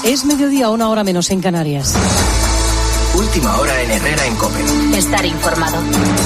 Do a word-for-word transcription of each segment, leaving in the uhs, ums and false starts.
Es mediodía, una hora menos en Canarias. Última hora en Herrera en COPE. Estar informado.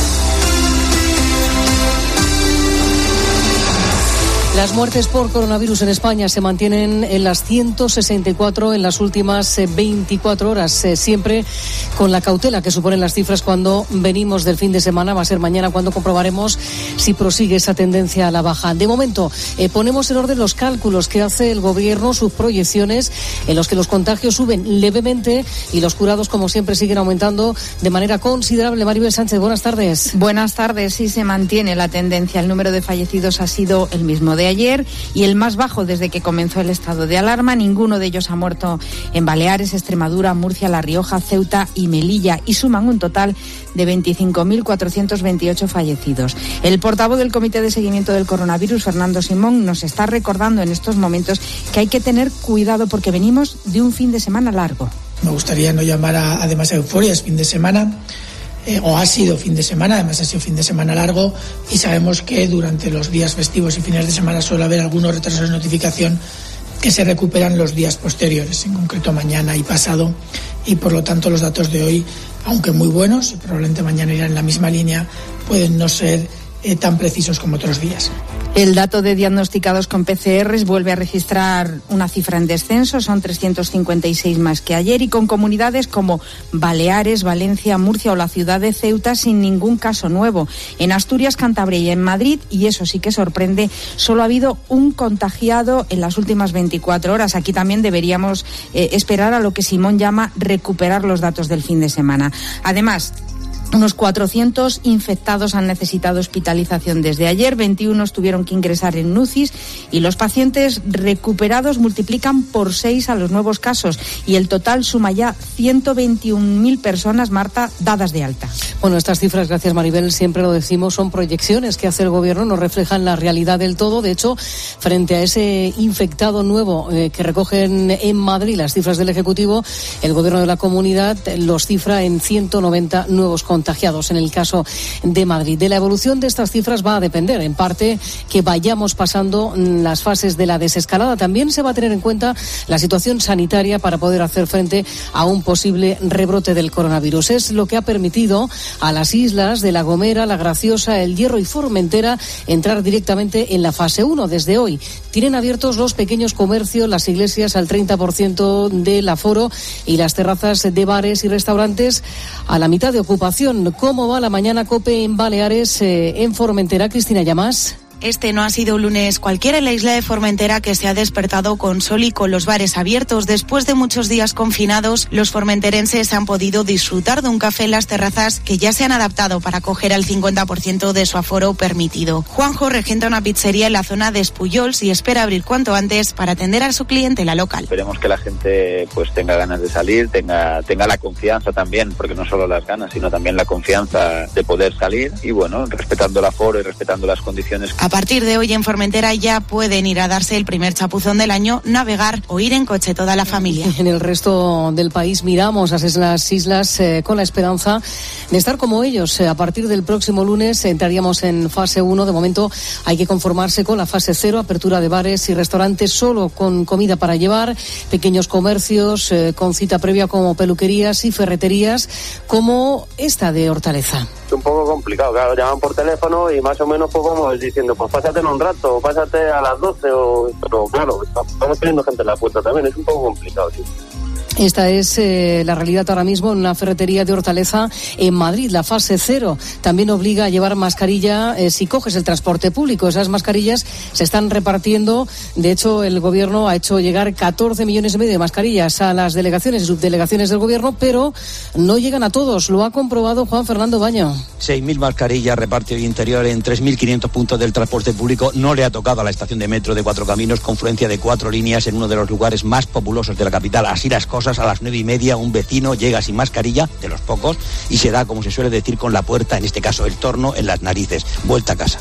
Las muertes por coronavirus en España se mantienen en las ciento sesenta y cuatro en las últimas veinticuatro horas, eh, siempre con la cautela que suponen las cifras cuando venimos del fin de semana. Va a ser mañana cuando comprobaremos si prosigue esa tendencia a la baja. De momento, eh, ponemos en orden los cálculos que hace el Gobierno, sus proyecciones, en los que los contagios suben levemente y los curados, como siempre, siguen aumentando de manera considerable. Maribel Sánchez, buenas tardes. Buenas tardes. Sí, se mantiene la tendencia. El número de fallecidos ha sido el mismo de ayer y el más bajo desde que comenzó el estado de alarma. Ninguno de ellos ha muerto en Baleares, Extremadura, Murcia, La Rioja, Ceuta y Melilla, y suman un total de veinticinco mil cuatrocientos veintiocho fallecidos. El portavoz del Comité de Seguimiento del Coronavirus, Fernando Simón, nos está recordando en estos momentos que hay que tener cuidado porque venimos de un fin de semana largo. Me gustaría no llamar a, a demasiada euforia, es fin de semana. Eh, o ha sido fin de semana, además ha sido fin de semana largo, y sabemos que durante los días festivos y fines de semana suele haber algunos retrasos de notificación que se recuperan los días posteriores, en concreto mañana y pasado, y por lo tanto los datos de hoy, aunque muy buenos, y probablemente mañana irán en la misma línea, pueden no ser eh, tan precisos como otros días. El dato de diagnosticados con P C Rs vuelve a registrar una cifra en descenso, son trescientos cincuenta y seis más que ayer, y con comunidades como Baleares, Valencia, Murcia o la ciudad de Ceuta sin ningún caso nuevo. En Asturias, Cantabria y en Madrid, y eso sí que sorprende, solo ha habido un contagiado en las últimas veinticuatro horas. Aquí también deberíamos eh, esperar a lo que Simón llama recuperar los datos del fin de semana. Además, unos cuatrocientos infectados han necesitado hospitalización desde ayer, veintiuno tuvieron que ingresar en U C Is y los pacientes recuperados multiplican por seis a los nuevos casos y el total suma ya ciento veintiún mil personas, Marta, dadas de alta. Bueno, estas cifras, gracias Maribel, siempre lo decimos, son proyecciones que hace el Gobierno, no reflejan la realidad del todo. De hecho, frente a ese infectado nuevo eh, que recogen en Madrid las cifras del Ejecutivo, el Gobierno de la Comunidad los cifra en ciento noventa nuevos contagios. contagiados en el caso de Madrid. De la evolución de estas cifras va a depender, en parte, que vayamos pasando las fases de la desescalada. También se va a tener en cuenta la situación sanitaria para poder hacer frente a un posible rebrote del coronavirus. Es lo que ha permitido a las islas de La Gomera, La Graciosa, El Hierro y Formentera entrar directamente en la fase uno desde hoy. Tienen abiertos los pequeños comercios, las iglesias al treinta por ciento del aforo y las terrazas de bares y restaurantes a la mitad de ocupación. ¿Cómo va la mañana COPE en Baleares, eh, en Formentera? Cristina Llamas. Este no ha sido un lunes cualquiera en la isla de Formentera, que se ha despertado con sol y con los bares abiertos. Después de muchos días confinados, los formenterenses han podido disfrutar de un café en las terrazas que ya se han adaptado para acoger al cincuenta por ciento de su aforo permitido. Juanjo regenta una pizzería en la zona de Espullols y espera abrir cuanto antes para atender a su clientela local. Esperemos que la gente pues tenga ganas de salir, tenga, tenga la confianza también, porque no solo las ganas, sino también la confianza de poder salir y bueno, respetando el aforo y respetando las condiciones. A partir de hoy en Formentera ya pueden ir a darse el primer chapuzón del año, navegar o ir en coche toda la familia. En el resto del país miramos a las islas eh, con la esperanza de estar como ellos. A partir del próximo lunes entraríamos en fase uno. De momento hay que conformarse con la fase cero, apertura de bares y restaurantes solo con comida para llevar, pequeños comercios eh, con cita previa como peluquerías y ferreterías como esta de Hortaleza. Un poco complicado, claro, llaman por teléfono y más o menos pues vamos diciendo, pues pásate en un rato, pásate a las doce, o, pero claro, estamos teniendo gente en la puerta también, es un poco complicado, sí. Esta es eh, la realidad ahora mismo en una ferretería de Hortaleza en Madrid. La fase cero también obliga a llevar mascarilla eh, si coges el transporte público. Esas mascarillas se están repartiendo. De hecho, el Gobierno ha hecho llegar catorce millones y medio de mascarillas a las delegaciones y subdelegaciones del Gobierno, pero no llegan a todos. Lo ha comprobado Juan Fernando Baño. seis mil mascarillas reparte hoy Interior en tres mil quinientos puntos del transporte público. No le ha tocado a la estación de metro de Cuatro Caminos, confluencia de cuatro líneas en uno de los lugares más populosos de la capital. Así las cosas. A las nueve y media un vecino llega sin mascarilla, de los pocos, y se da, como se suele decir, con la puerta, en este caso el torno, en las narices. Vuelta a casa.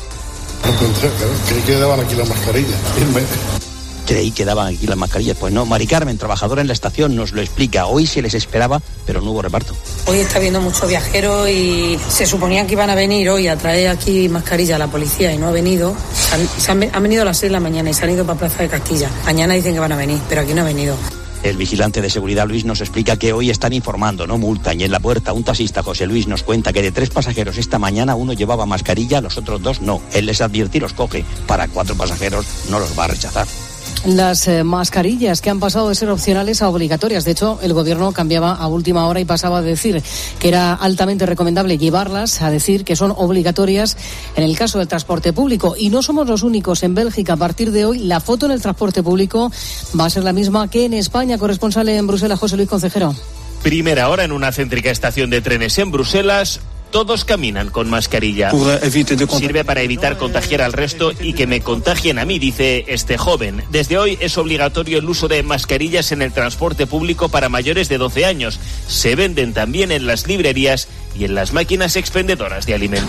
Creí que daban aquí las mascarillas. Creí que daban aquí las mascarillas. Pues no, Mari Carmen, trabajadora en la estación, nos lo explica. Hoy se les esperaba, pero no hubo reparto. Hoy está habiendo muchos viajeros y se suponía que iban a venir hoy a traer aquí mascarilla a la policía y no ha venido. Se han, se han, han venido a las seis de la mañana y se han ido para Plaza de Castilla. Mañana dicen que van a venir, pero aquí no ha venido. El vigilante de seguridad, Luis, nos explica que hoy están informando, no multan, y en la puerta un taxista, José Luis, nos cuenta que de tres pasajeros esta mañana uno llevaba mascarilla, los otros dos no. Él les advierte y los coge. Para cuatro pasajeros no los va a rechazar. Las eh, mascarillas que han pasado de ser opcionales a obligatorias. De hecho, el gobierno cambiaba a última hora y pasaba a decir que era altamente recomendable llevarlas a decir que son obligatorias en el caso del transporte público. Y no somos los únicos. En Bélgica, a partir de hoy, la foto en el transporte público va a ser la misma que en España. Corresponsal en Bruselas, José Luis Concejero. Primera hora en una céntrica estación de trenes en Bruselas. Todos caminan con mascarilla. Sirve para evitar contagiar al resto y que me contagien a mí, dice este joven. Desde hoy es obligatorio el uso de mascarillas en el transporte público para mayores de doce años. Se venden también en las librerías y en las máquinas expendedoras de alimentos.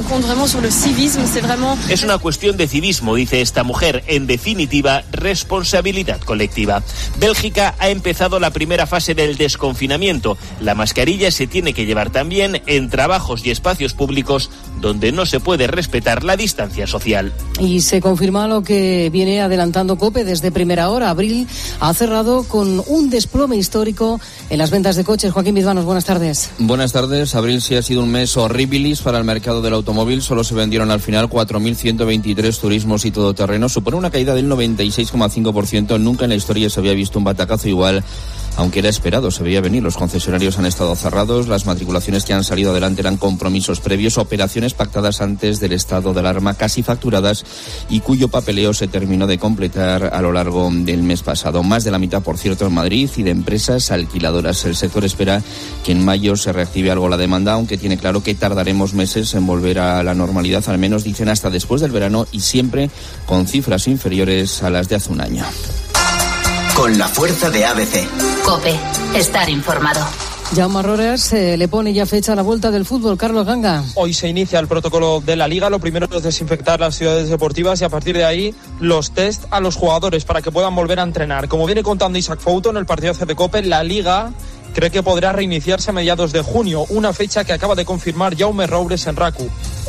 Es una cuestión de civismo, dice esta mujer. En definitiva, responsabilidad colectiva. Bélgica ha empezado la primera fase del desconfinamiento. La mascarilla se tiene que llevar también en trabajos y espacios públicos donde no se puede respetar la distancia social. Y se confirma lo que viene adelantando COPE desde primera hora. Abril ha cerrado con un desplome histórico en las ventas de coches. Joaquín Bizmanos, buenas tardes. Buenas tardes. Abril sí ha sido un mes horribilis para el mercado del automóvil. Solo se vendieron al final cuatro mil ciento veintitrés turismos y todoterrenos. Supone una caída del noventa y seis coma cinco por ciento. Nunca en la historia se había visto un batacazo igual. Aunque era esperado, se veía venir. Los concesionarios han estado cerrados, las matriculaciones que han salido adelante eran compromisos previos, operaciones pactadas antes del estado de alarma, casi facturadas, y cuyo papeleo se terminó de completar a lo largo del mes pasado. Más de la mitad, por cierto, en Madrid, y de empresas alquiladoras. El sector espera que en mayo se reactive algo la demanda, aunque tiene claro que tardaremos meses en volver a la normalidad, al menos dicen hasta después del verano, y siempre con cifras inferiores a las de hace un año. Con la fuerza de A B C. COPE, estar informado. Jaume Arroras eh, le pone ya fecha a la vuelta del fútbol. Carlos Ganga. Hoy se inicia el protocolo de la Liga. Lo primero es desinfectar las ciudades deportivas y a partir de ahí los test a los jugadores para que puedan volver a entrenar. Como viene contando Isaac Fouto en el partido C de COPE, la Liga cree que podrá reiniciarse a mediados de junio, una fecha que acaba de confirmar Jaume Roures en RACU.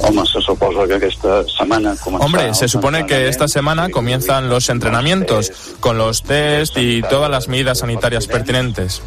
Hombre, se supone que esta semana comienzan los entrenamientos con los test y todas las medidas sanitarias pertinentes.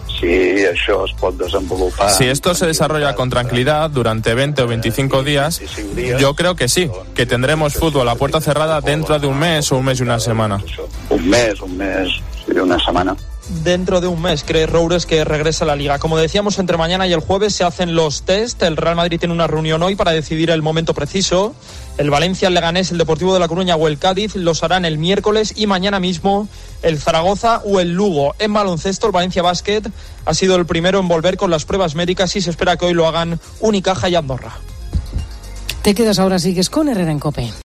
Si esto se desarrolla con tranquilidad durante veinte o veinticinco días, yo creo que sí, que tendremos fútbol a puerta cerrada dentro de un mes o un mes y una semana. Un mes, un mes y una semana. Dentro de un mes cree Roures que regresa a la Liga. Como decíamos, entre mañana y el jueves se hacen los test. El Real Madrid tiene una reunión hoy para decidir el momento preciso. El Valencia, el Leganés, el Deportivo de La Coruña o el Cádiz los harán el miércoles, y mañana mismo el Zaragoza o el Lugo. En baloncesto, el Valencia Basket ha sido el primero en volver con las pruebas médicas y se espera que hoy lo hagan Unicaja y Andorra. Te quedas ahora, sigues con Herrera en COPE.